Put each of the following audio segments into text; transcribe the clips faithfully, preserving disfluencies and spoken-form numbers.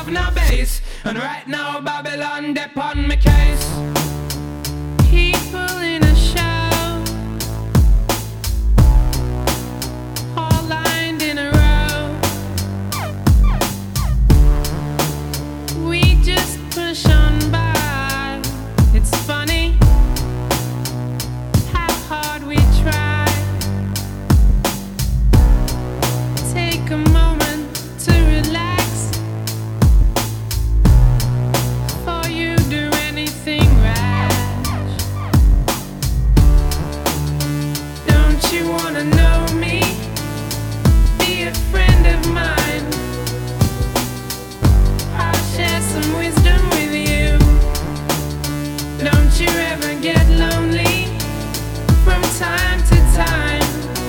have no base. And right now Babylon dep on my case. People in a show, all lined in a row. We just push on by. It's funny how hard we try. Take a moment to relax before you do anything rash. Don't you wanna know me? Be a friend of mine. I'll share some wisdom with you. Don't you ever get lonely from time to time.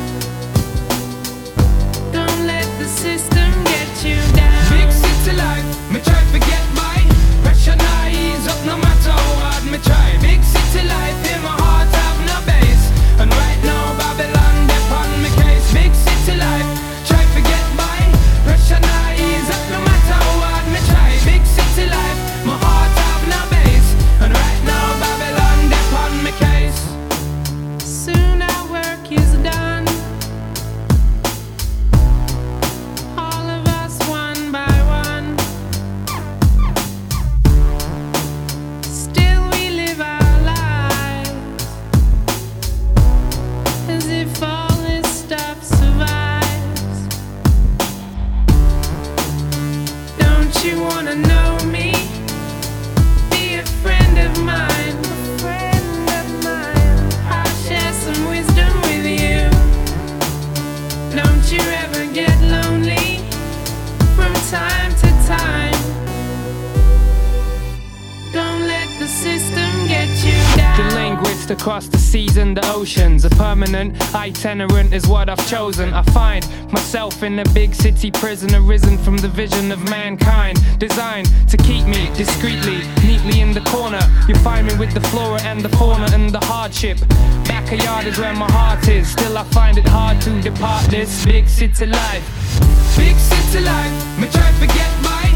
Don't let the system get you down. Big city life, me try to get by. Pressure now ease up no matter how hard me try. Big city life, in my heart have no base. And right now Babylon dep on me case. Big city life, try to get by. Pressure now ease up no matter how hard me try. Big city life, my heart have no base. And right now Babylon dep on me case. Soon our work is done. All of us one by one. Still we live our lives as if all this stuff survives. Don't you wanna know me? Be a friend of mine. A friend of mine. I'll share some wisdom with you. Don't you ever get lonely from time to time. Don't let the system get you down. The linguist across the seas and the oceans. A permanent itinerant is what I've chosen. I find myself in a big city prison, arisen from the vision of mankind, designed to keep me discreetly, neatly in the corner. You find me with the flora and the fauna and the hardship. Backyard is where my heart is. Still I find it hard to depart this big city life. Big city life, me try to get by.